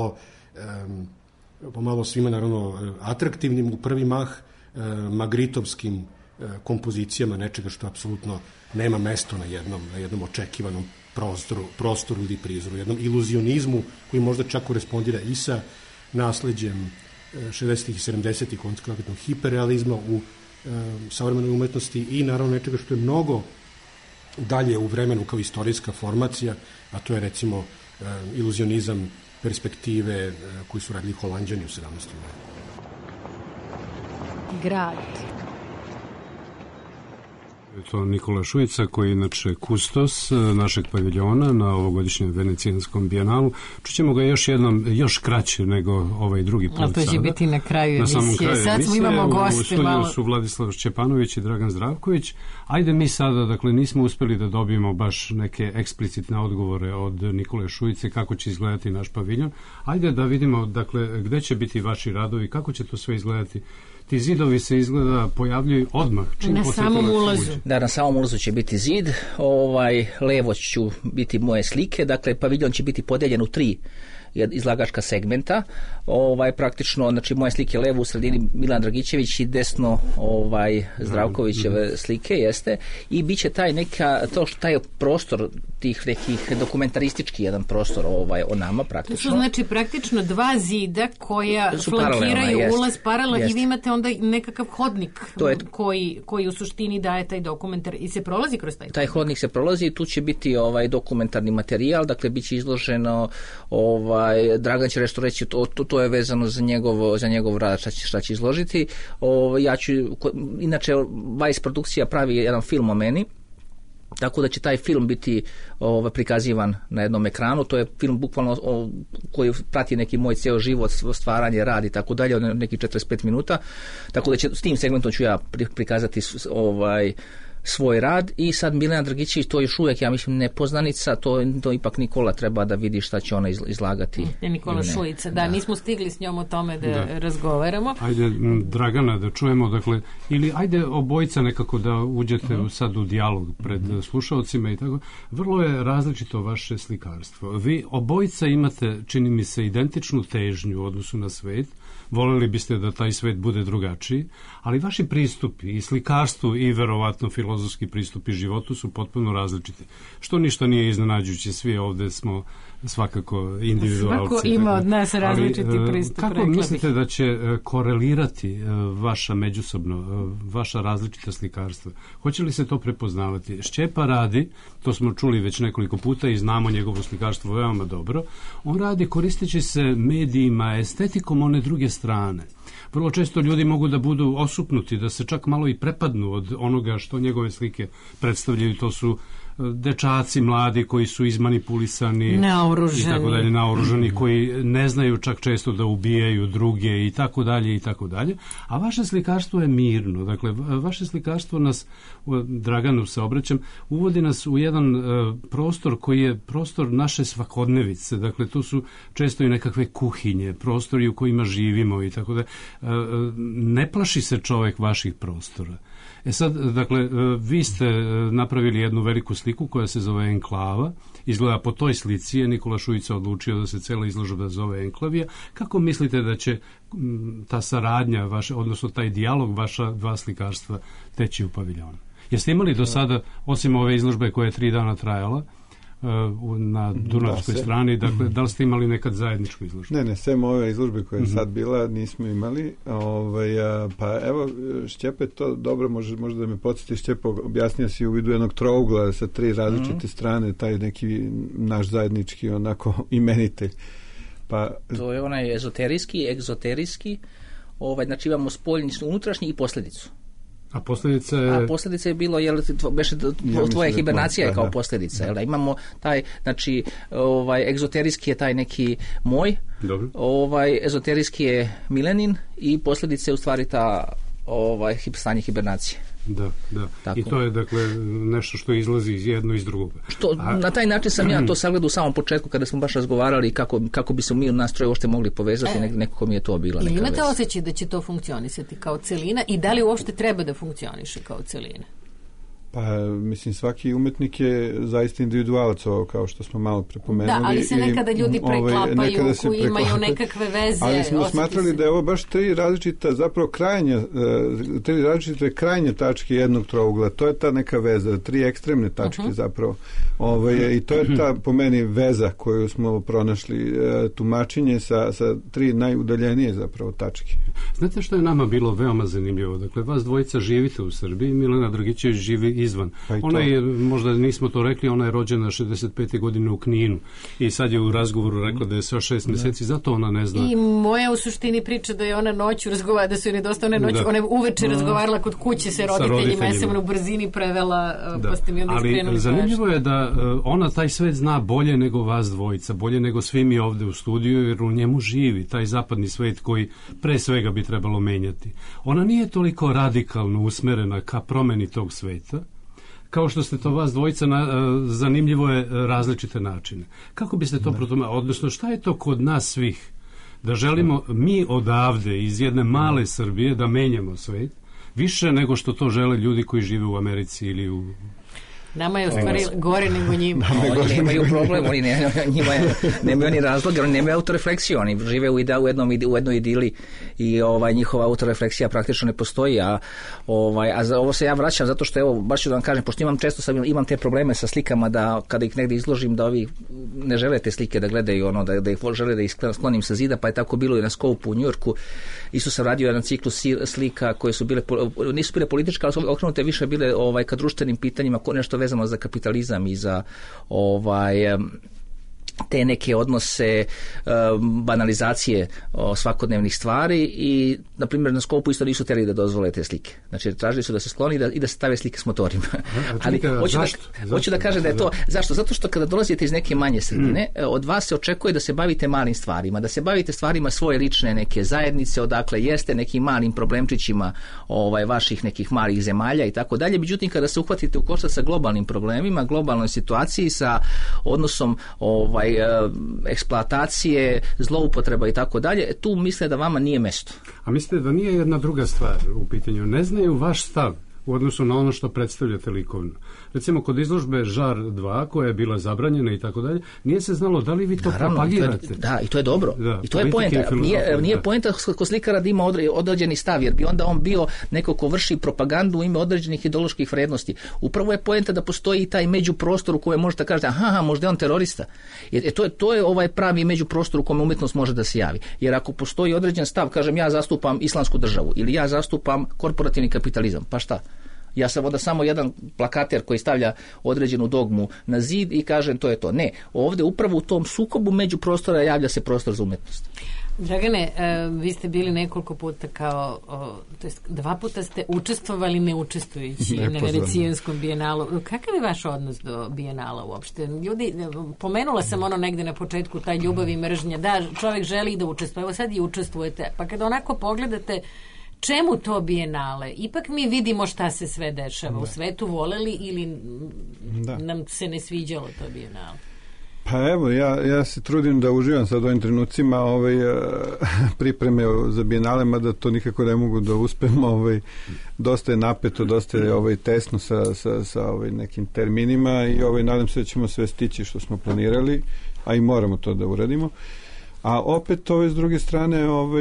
pomalo svima naravno atraktivnim u prvi mah magritovskim kompozicijama nečega što apsolutno nema mesto na jednom očekivanom prostoru ili prizoru, jednom iluzionizmu koji možda čak korespondira i sa nasleđem 60. i 70. konkretnog hiperrealizma u savremenoj umetnosti i naravno nečega što je mnogo dalje u vremenu kao istorijska formacija, a to je recimo iluzionizam perspektive koji su radili Holanđani u 17. veku. Grad. To Nikola Šujica, koji je inače kustos našeg paviljona na ovogodišnjem Venecijanskom bijenalu. Čućemo ga još jednom, još kraće nego ovaj drugi put. Ali to će biti na kraju emisije. Sad imamo goste. U studiju su Vladislav Šćepanović i Dragan Zdravković. Ajde mi sada, dakle, nismo uspeli da dobijemo baš neke eksplicitne odgovore od Nikole Šujice kako će izgledati naš paviljon. Ajde da vidimo, dakle, gde će biti vaši radovi, kako će to sve izgledati. Ti zidovi se izgleda pojavljuju odmah. Na samom ulazu. Da, na samom ulazu će biti zid, levo ću biti moje slike, dakle paviljon će biti podeljen u 3 izlagačka segmenta, praktično, znači moje slike levo u sredini Milan Dragićević i desno Zdravkovićeve slike, jeste, i bit će taj prostor tih nekih dokumentaristički jedan prostor o nama praktično. To znači praktično 2 zida koja flankiraju ulaz paralelno i vi imate onda nekakav hodnik koji u suštini daje taj dokumentar i se prolazi kroz taj hodnik se prolazi i tu će biti dokumentarni materijal, dakle bit će izloženo Dragan će nešto reći, to je vezano za njegov rad šta će izložiti. Ja ću, inače Vice produkcija pravi jedan film o meni, tako da će taj film biti prikazivan na jednom ekranu. To je film bukvalno koji prati neki moj ceo život, stvaranje, rad i tako dalje, neki 45 minuta, tako da će s tim segmentom ću ja prikazati svoj rad. I sad Milena Dragićević, to je još uvijek, ja mislim, nepoznanica, to ipak Nikola treba da vidi šta će ona izlagati. Nikola Šujica, da, nismo stigli s njom o tome da razgovaramo. Ajde, Dragana, da čujemo, dakle, ili ajde obojica nekako da uđete sad u dijalog pred slušalcima i tako. Vrlo je različito vaše slikarstvo. Vi obojica imate, čini mi se, identičnu težnju u odnosu na svet. Voljeli biste da taj svet bude drugačiji, ali vaši pristupi i slikarstvu i verovatno filozofski pristupi životu su potpuno različiti. Što ništa nije iznenađujuće, svi ovde smo svakako individualci. Svako ima od nas različiti pristup. Kako mislite da će korelirati vaša međusobno, vaša različita slikarstva? Hoće li se to prepoznavati? Šćepa radi, to smo čuli već nekoliko puta i znamo njegovo slikarstvo veoma dobro, on radi koristeći se medijima, estetikom one druge strane. Vrlo često ljudi mogu da budu osupnuti, da se čak malo i prepadnu od onoga što njegove slike predstavljaju. To su dečaci mladi koji su izmanipulisani, naoružani, koji ne znaju čak često da ubijaju druge i tako dalje i tako dalje. A vaše slikarstvo je mirno. Dakle, vaše slikarstvo nas, Draganu se obraćam, uvodi nas u jedan prostor koji je prostor naše svakodnevice. Dakle, tu su često i nekakve kuhinje, prostori u kojima živimo i tako da. Ne plaši se čovjek vaših prostora. Sad, dakle, vi ste napravili jednu veliku sliku koja se zove Enklava. Izgleda po toj slici je Nikola Šujica odlučio da se cela izložba zove Enklavija. Kako mislite da će ta saradnja, odnosno taj dijalog vaša dva slikarstva teći u paviljonu? Jeste imali do sada, osim ove izložbe koja je 3 dana trajala, na Dunavskoj strani, dakle, da li ste imali nekad zajedničku izložbu? Ne, sem ove izložbe koja je sad bila, nismo imali. Pa evo, Šćepe, to dobro, možda da me podsjeti, Šćepo, objasnio si u vidu jednog trougla sa 3 različite strane, taj neki naš zajednički onako imenitelj. To je onaj ezoterijski, egzoterijski, znači imamo spoljnicu, unutrašnji i posljedicu. A posljedica je bilo, tvoja hibernacija je kao posljedica. Jel da? Imamo taj, znači, egzoterijski je taj neki moj, ezoterijski je Milenin i posljedica je u stvari ta stanje hibernacije. Da. Tako. I to je, dakle, nešto što izlazi iz jedno iz drugog. Na taj način sam ja to sagledao u samom početku kada smo baš razgovarali kako bi se mi u nastroju uopšte mogli povezati, nekako mi je to bila neka veza. Imate osjećaj da će to funkcionisati kao celina i da li uopšte treba da funkcioniše kao celina? Pa, mislim, svaki umetnik je zaista individualac, kao što smo malo prepomenuli. Da, ali se nekada ljudi preklapaju, koji imaju nekakve veze. Ali smo smatrali da je ovo baš 3 različita, zapravo tri različite krajnje tačke jednog trougla. To je ta neka veza, 3 ekstremne tačke zapravo. I to je ta, po meni, veza koju smo pronašli, tumačenje sa 3 najudaljenije zapravo tačke. Znate što je nama bilo veoma zanimljivo? Dakle, vas dvojica živite u Srbiji, Milena Dragićević živi izvan. Ona je, možda nismo to rekli, ona je rođena 65. godine u Kninu i sad je u razgovoru rekla da je sve 6 mjeseci, zato ona ne zna. I moja u suštini priča da je ona noću razgovarala, da su joj nedostavne noći, ona je uveče razgovarala kod kuće sa roditeljima, ja sam u brzini prevela, pa ste mi onda skrenuli. Ali zanimljivo je da ona taj svet zna bolje nego vas dvojica, bolje nego svi mi ovde u studiju, jer u njemu živi taj zapadni svet koji pre svega bi trebalo menjati. Ona nije toliko radikalno usmerena ka promeni tog sveta, kao što ste to vas dvojica, zanimljivo je različite načine. Kako biste to protumačili? Odnosno, šta je to kod nas svih? Da želimo mi odavde, iz jedne male Srbije, da menjamo svet, više nego što to žele ljudi koji žive u Americi ili u... Nama je u stvari gore nego njima. Oni nemaju problem, oni nemaju ni razloga, oni nemaju autorefleksiju, oni žive u jednoj idili i njihova autorefleksija praktično ne postoji, a za ovo se ja vraćam zato što, evo, baš ću da vam kažem, pošto imam te probleme sa slikama, da kada ih negdje izložim, da ovi ne žele te slike da gledaju, da ih žele da ih sklonim sa zida, pa je tako bilo i na Skopu u Njujorku. Isto sam radio jedan ciklus slika koje su bile, nisu bile političke, ali su okrenute više bile ka društvenim pitanjima, nešto vezano za kapitalizam i za te neke odnose banalizacije svakodnevnih stvari i, na primjer, na Skopu isto nisu htjeli da dozvole te slike. Znači, tražili su da se skloni i da se stave slike s motorima. Ali hoću da kažem da je to... Zašto? Zato što kada dolazite iz neke manje sredine, od vas se očekuje da se bavite malim stvarima, da se bavite stvarima svoje lične neke zajednice, odakle jeste, nekim malim problemčićima vaših nekih malih zemalja i tako dalje. Međutim, kada se uhvatite u koštac sa globalnim problemima, globalnoj situaciji, sa odnosom eksploatacije, zloupotreba i tako dalje, tu misle da vama nije mesto. A mislite da nije jedna druga stvar u pitanju? Ne znaju vaš stav u odnosu na ono što predstavljate likovno. Recimo, kod izložbe Žar 2, koja je bila zabranjena i tako dalje, nije se znalo da li vi to propagirate. Da, i to je dobro. I to je poenta. Nije poenta kod slikara da ima određeni stav, jer bi onda on bio neko ko vrši propagandu u ime određenih ideoloških vrednosti. Upravo je poenta da postoji i taj međuprostor u kojem možete kažete, aha, možda je on terorista. Jer to je pravi međuprostor u kojem umjetnost može da se javi. Jer ako postoji određen stav, kažem, ja zastupam islamsku državu ili ja zastupam korporativni kapitalizam, pa šta? Ja sam onda samo jedan plakater koji stavlja određenu dogmu na zid i kažem to je to. Ne, ovdje upravo u tom sukobu među prostora javlja se prostor za umjetnost. Dragane, vi ste bili nekoliko puta to jest 2 puta ste učestvovali ne učestvujući na Venecijanskom bijenalu. Kakav je vaš odnos do bijenala uopšte? Ljudi, pomenula sam negde na početku, taj ljubav i mržnja. Da, čovjek želi da učestvuje. Evo sad i učestvujete. Pa kada onako pogledate čemu to bijenale? Ipak mi vidimo šta se sve dešava u svetu, voleli ili nam se ne sviđalo to bijenale? Pa evo, ja se trudim da uživam sad u ovim trenucima pripreme za bijenale, mada to nikako ne mogu da uspem. Dosta je napeto, dosta je tesno sa nekim terminima i nadam se da ćemo sve stići što smo planirali, a i moramo to da uradimo. A opet s druge strane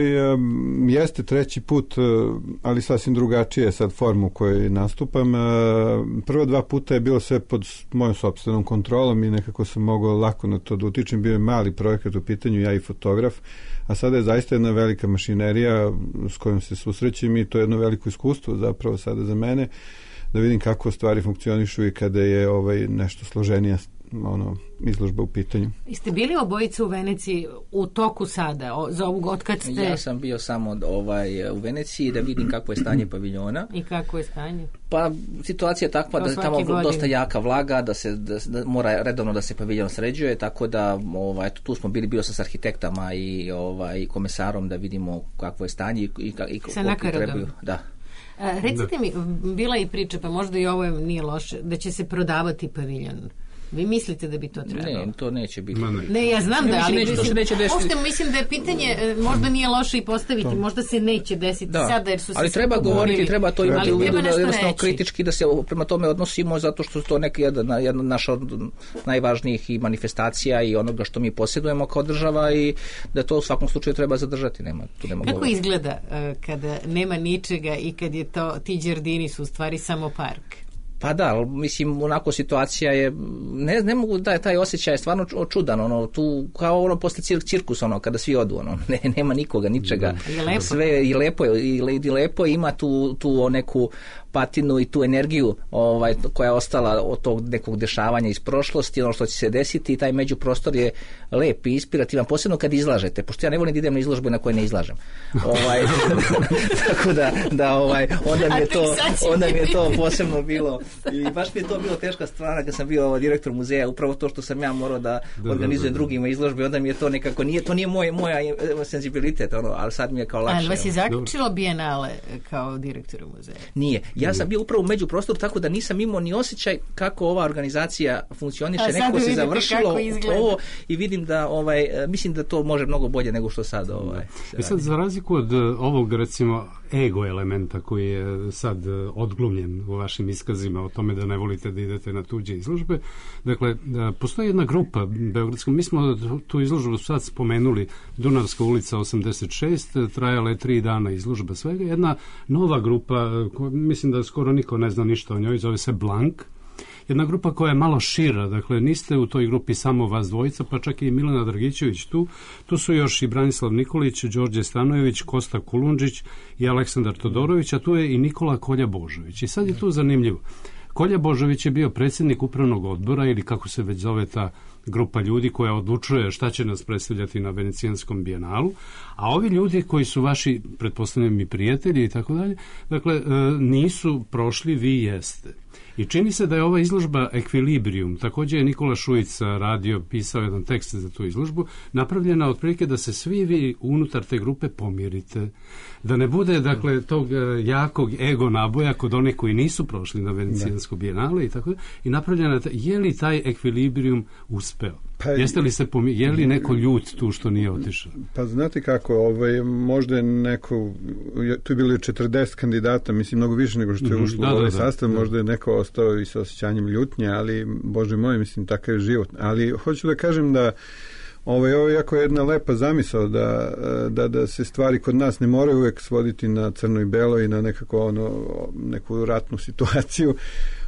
jeste 3. put, ali sasvim drugačije sad formu u kojoj nastupam. Prva 2 puta je bilo sve pod mojom sopstvenom kontrolom i nekako sam mogao lako na to da utičem. Bio je mali projekat u pitanju, ja i fotograf, a sada je zaista jedna velika mašinerija s kojom se susrećem i to je jedno veliko iskustvo zapravo sada za mene, da vidim kako stvari funkcionišu i kada je nešto složenija izložba u pitanju. Ste bili obojice u Veneciji u toku sada, za ovog otkad ste... Ja sam bio samo u Veneciji da vidim kako je stanje paviljona. I kako je stanje? Pa situacija je takva da je tamo dosta jaka vlaga, da mora redovno da se paviljon sređuje, tako da tu smo bio sam s arhitektama i komesarom da vidimo kakvo je stanje i koliko trebaju. Da. Recite mi, bila i priča, pa možda i ovo nije loše, da će se prodavati paviljon. Vi mislite da bi to trebalo? Ne, to neće biti. Ne, ja znam da, ali mislim da je pitanje, možda nije loše i postaviti, možda se neće desiti sada, jer su se... Ali treba govoriti, treba to imati u vidu, da jednostavno kritički da se prema tome odnosimo, zato što to jedna naša od najvažnijih i manifestacija i onoga što mi posjedujemo kao država i da to u svakom slučaju treba zadržati. Kako izgleda kada nema ničega i kad je to, ti đardini su u stvari samo park? Pa da, mislim, onako situacija je, ne mogu da taj osjećaj je stvarno čudan, tu kao posle cirkus, kada svi odu, nema nikoga, ničega. Sve je lepo, ima tu neku patinu i tu energiju koja je ostala od tog nekog dešavanja iz prošlosti, ono što će se desiti, i taj međuprostor je lep i inspirativan, posebno kad izlažete, pošto ja ne volim da idem na izložbu na koje ne izlažem. Tako da onda mi je to posebno bilo, i baš mi je to bilo teška stvar kad sam bio direktor muzeja, upravo to što sam ja morao da organizujem drugima izložbe, onda mi je to nekako, to nije moja senzibilitet, ali sad mi je kao lakše. Ali vas je zaključilo Bijenale kao direktoru muzeja? Nije. Ja sam bio upravo u međuprostoru, tako da nisam imao ni osjećaj kako ova organizacija funkcioniše, neko se završilo ovo i vidim da mislim da to može mnogo bolje nego što sad I sad, za razliku od ovog, recimo, ego elementa koji je sad odglumljen u vašim iskazima o tome da ne volite da idete na tuđe izložbe, dakle, postoji jedna grupa beogradska, mi smo tu izložbu sad spomenuli, Dunavska ulica 86, trajala je 3 dana izložba svega, jedna nova grupa, mislim da skoro niko ne zna ništa o njoj, zove se Blank, jedna grupa koja je malo šira, dakle niste u toj grupi samo vas dvojica, pa čak i Milena Dragićević tu su još i Branislav Nikolić, Đorđe Stanojević, Kosta Kulundžić i Aleksandar Todorović, a tu je i Nikola Kolja Božović. I sad je tu zanimljivo. Kolja Božović je bio predsjednik upravnog odbora, ili kako se već zove ta grupa ljudi koja odlučuje šta će nas predstavljati na Venecijanskom bijenalu, a ovi ljudi koji su vaši, pretpostavljam, i prijatelji i tako dalje, dakle, nisu prošli, vi jeste. I čini se da je ova izložba Ekvilibrium, također je Nikola Šujica pisao jedan tekst za tu izložbu, napravljena otprilike da se svi vi unutar te grupe pomirite. Da ne bude, dakle, tog jakog ego naboja kod onih koji nisu prošli na Venecijansko bijenale i tako da. I napravljena, je li taj Ekvilibrium uspeo? Jeste li se je li neko ljut tu što nije otišao? Pa znate kako, možda je neko, tu je bilo 40 kandidata, mislim mnogo više nego što je ušlo u ovaj sastav, možda je neko ostao i sa osjećanjem ljutnje, ali Bože moj, mislim, takav je život. Ali hoću da kažem da ovo je jako jedna lepa zamisao da se stvari kod nas ne moraju uvek svoditi na crno i belo i na nekako neku ratnu situaciju.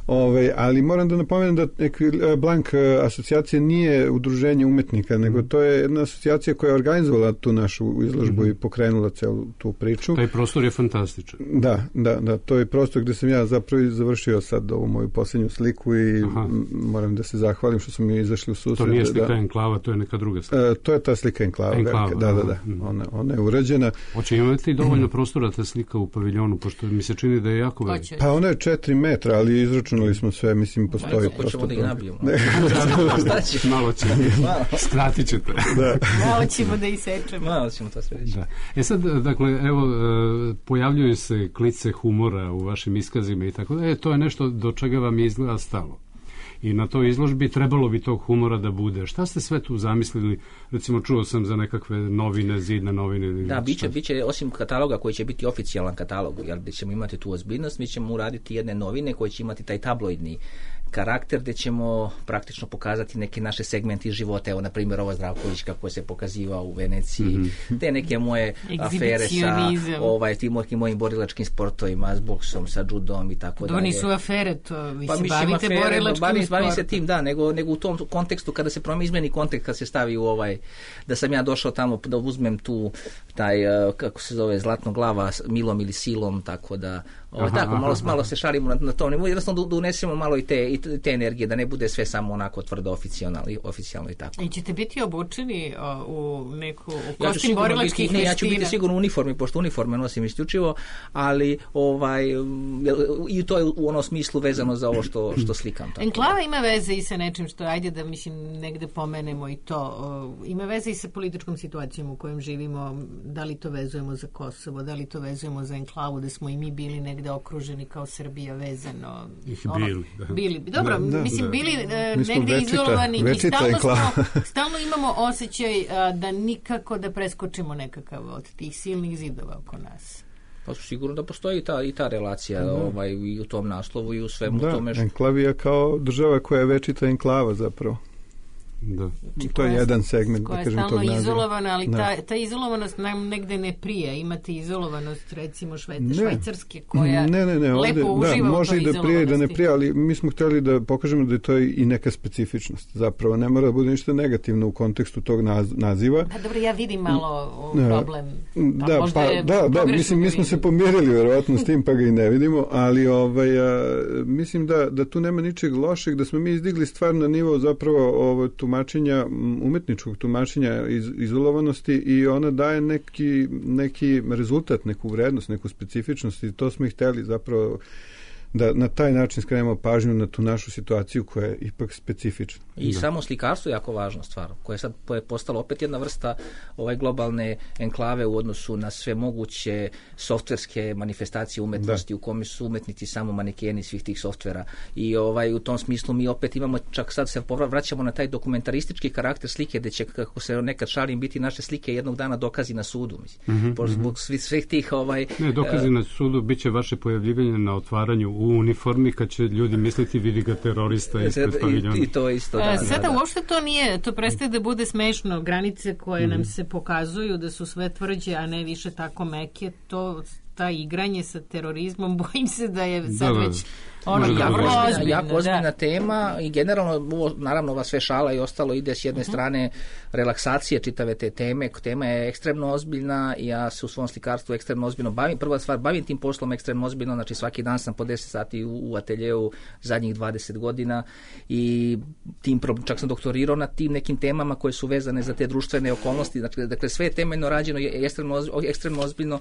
Ali moram da napomenem da Blank asocijacija nije udruženje umetnika, nego to je jedna asocijacija koja je organizovala tu našu izložbu i pokrenula celu tu priču. Taj prostor je fantastičan. Da, to je prostor gde sam ja zapravo završio sad ovu moju posljednju sliku i moram da se zahvalim što su mi izašli u susret. To nije slika enklava, to je neka druga slika. To je ta slika enklava. Da. Ona je urađena. Hoće imati dovoljno prostora ta slika u paviljonu, pošto mi se čini da je jako velika. Pa ona je 4 metra, ali izračunali smo sve, mislim, postoji prosto. Da ih nabijemo. Malo ćemo. Skratit ćete. Malo ćemo da isečemo. Malo ćemo to sve reći. Sad, dakle, evo, pojavljuju se klice humora u vašim iskazima i tako da. To je nešto do čega vam je izgleda stalo. I na toj izložbi trebalo bi tog humora da bude. Šta ste sve tu zamislili? Recimo, čuo sam za nekakve novine, zidne novine. Da, biće osim kataloga koji će biti oficijalan katalog, jer gdje ćemo imati tu ozbiljnost, mi ćemo uraditi jedne novine koje će imati taj tabloidni karakter, gdje ćemo praktično pokazati neke naše segmente iz života, evo na primjer ovo Zdravković kako se pokazivao u Veneciji, te neke moje afere sa tim mojim borilačkim sportovima, s boksom, sa judom i tako dalje. To nisu afere, to vi se bavite borilačkim sportom. Bavim se tim, da, nego u tom kontekstu kada se izmeni kontekst, kad se stavi u da sam ja došao tamo da uzmem tu taj, kako se zove, zlatno glava milom ili silom, tako da malo se šalimo na to, jednostavno da unesemo malo i te energije, da ne bude sve samo onako tvrdo oficijalno i tako. I ćete biti obučeni u neku kostim borilačkih veština? Ja ću biti sigurno u uniformi, pošto uniforme nosim isključivo, ali i to je u onom smislu vezano za ovo što slikam. Enklava ima veze i sa nečim što, ajde da negde pomenemo i to, ima veze i sa političkom situacijom u kojem živimo, da li to vezujemo za Kosovo, da li to vezujemo za enklavu, da smo i mi bili negde okruženi kao Srbija vezano. Bili. Dobro, bili negde izolovani i stalno imamo osjećaj da nikako da preskočimo nekakav od tih silnih zidova oko nas. Pa sigurno da postoji i ta relacija i u tom naslovu i u svemu tome. Enklavija kao država koja je večita enklava zapravo. Da. To je jedan segment, koja da kažem, tog naziva. Koja je stalno izolovana, ali ta izolovanost nam negde ne prije. Imate izolovanost, recimo, švajcarske, koja lepo uživa može u toj i da prije i da ne izolovanosti. prije, ali mi smo htjeli da pokažemo da je to i neka specifičnost. Zapravo, ne mora da bude ništa negativno u kontekstu tog naziva. Pa dobro, ja vidim malo problem. Mislim, mi smo se pomjerili verovatno s tim, pa ga i ne vidimo, ali mislim da tu nema ničeg lošeg, da smo mi izdigli stvar na nivo zapravo tumačenja, umetničkog tumačenja izolovanosti i ona daje neki rezultat, neku vrednost, neku specifičnost i to smo i htjeli zapravo da na taj način skrenemo pažnju na tu našu situaciju koja je ipak specifična. I samo slikarstvo je jako važna stvar, koja je sad postala opet jedna vrsta globalne enklave u odnosu na sve moguće softverske manifestacije umetnosti u kome su umetnici samo manekeni svih tih softvera. I u tom smislu mi opet imamo, čak sad se vraćamo na taj dokumentaristički karakter slike, gde će, kako se nekad šalim, biti naše slike jednog dana dokazi na sudu. Zbog svih tih... Ne, dokazi na sudu bit će vaše pojavljivanje na otvaranju u uniformi, kad će ljudi misliti vidi ga terorista ispred paviljona. I to isto, Sada uopšte to nije, to prestaje da bude smešno. Granice koje nam se pokazuju da su sve tvrđe, a ne više tako meke, ta igranje sa terorizmom, bojim se da je sad već jako ozbiljna tema i generalno, naravno, ova sve šala i ostalo ide s jedne strane relaksacije čitave te teme. Tema je ekstremno ozbiljna i ja se u svom slikarstvu ekstremno ozbiljno bavim. Prva stvar, bavim tim poslom ekstremno ozbiljno, znači svaki dan sam po 10 sati u ateljeu zadnjih 20 godina i čak sam doktorirao na tim nekim temama koje su vezane za te društvene okolnosti. Dakle, sve je temeljno rađeno ekstremno ozbiljno,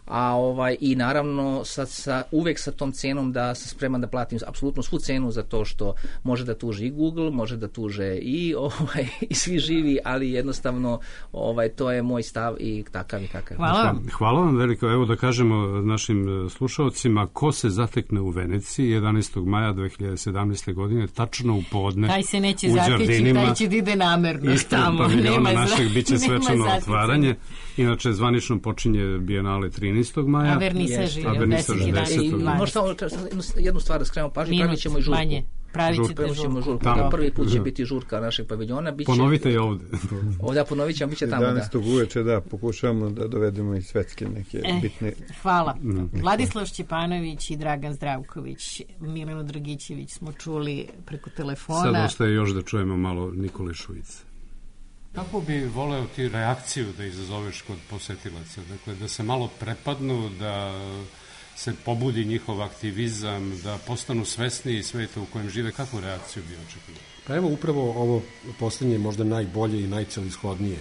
i naravno uvek sa tom cenom da sam spreman da platim apsolutno svu cenu za to što može da tuži i Google, može da tuže i svi živi, ali jednostavno to je moj stav i takav i takav. Hvala vam veliko. Evo da kažemo našim slušalcima, ko se zatekne u Veneciji 11. maja 2017. godine, tačno u podne, taj se neće zateći, taj će da ide namerno tamo. Nema našeg, bit će svečano otvaranje. Inače, zvanično počinje Bienale 13. maja. A vernisaž je 10. maja. Možda jednu stvar da skrenemo pažnju, pravit ćemo i žurku. Pravit ćete žurku. Prvi put će biti žurka našeg paviljona. Ponovite i ovde. Ovdje ponovit ćemo, bit će tamo. 11. uveče, pokušavamo da dovedemo i svetske neke bitne... Hvala. Vladislav Šćepanović i Dragan Zdravković, Milenu Dragićević smo čuli preko telefona. Sad ostaje još da čujemo malo Nikole Šujice. Kako bi voleo ti reakciju da izazoveš kod posetilaca? Dakle, da se malo prepadnu, da se pobudi njihov aktivizam, da postanu svesniji sveta u kojem žive. Kakvu reakciju bi očekivao? Pa evo, upravo ovo poslednje možda najbolje i najcelishodnije.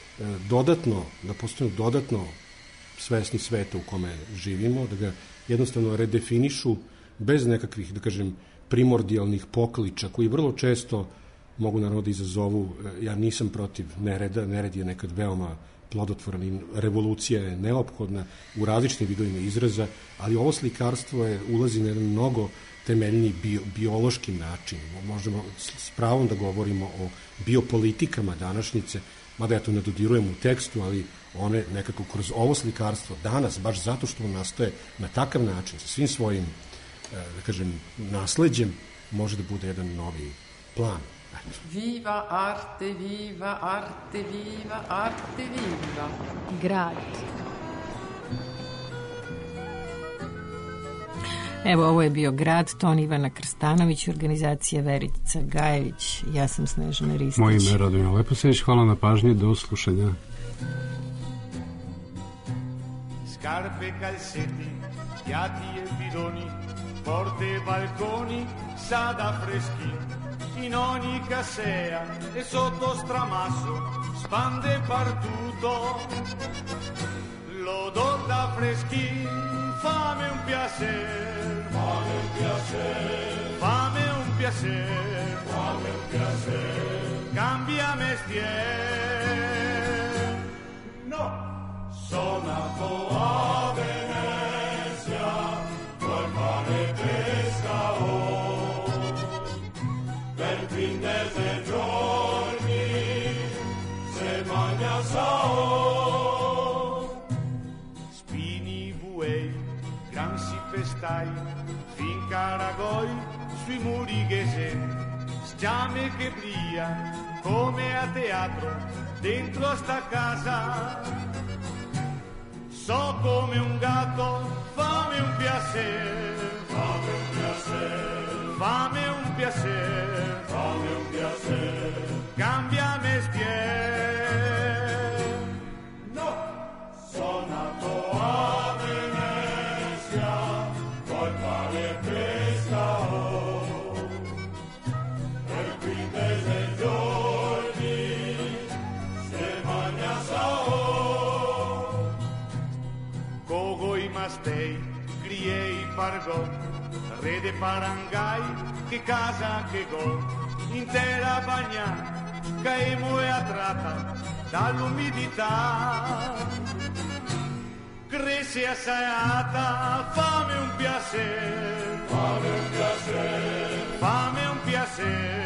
Da postanu dodatno svesni sveta u kome živimo, da ga jednostavno redefinišu bez nekakvih, da kažem, primordijalnih pokliča koji vrlo često mogu naravno da izazovu. Ja nisam protiv nereda, nered je nekad veoma plodotvoran i revolucija je neophodna u različitim vidovima izraza, ali ovo slikarstvo ulazi na jedan mnogo temeljniji biološki način. Možemo s pravom da govorimo o biopolitikama današnjice, mada ja to ne dodirujem u tekstu, ali one nekako kroz ovo slikarstvo danas, baš zato što nastoje na takav način, sa svim svojim, da kažem, nasleđem, može da bude jedan novi plan. Viva arte, viva arte, viva arte, viva. Grad. Evo, ovo je bio Grad, ton Ivana Krstanović, organizacija Verica Gajević, ja sam Snežana Ristić. Moje ime je Radomir Leposeć, hvala na pažnji, do slušanja. Scarpe, calzetti, piatti e bidoni, porte e balconi, sada freschi, in ogni casea e sotto stramasso, spande partuto, l'odor da freschin, fame un piacer, fame un piacer, fame un piacer, fame un piacer, cambia mestier, no, sonato a Venezia, col mare pescao, per fin dei giorni se magna sao, spini buei, gransi festai, fin caragoi sui muri ghese, sciame che brilla come a teatro dentro a sta casa. So come un gatto, fammi un piacere, fammi un piacere, fammi un piacere, fammi un piacere, cambia mestiere. No, sono nato a Venezia, poi fare pescatore, per 15 giorni se magna sao. Cogo i mastei, criei pargò, rede parangai, che casa che go, intera bagna, caemo e attratta dall'umidità. Cresce assaiata, fammi un piacere, fammi un piacere, fammi un piacere.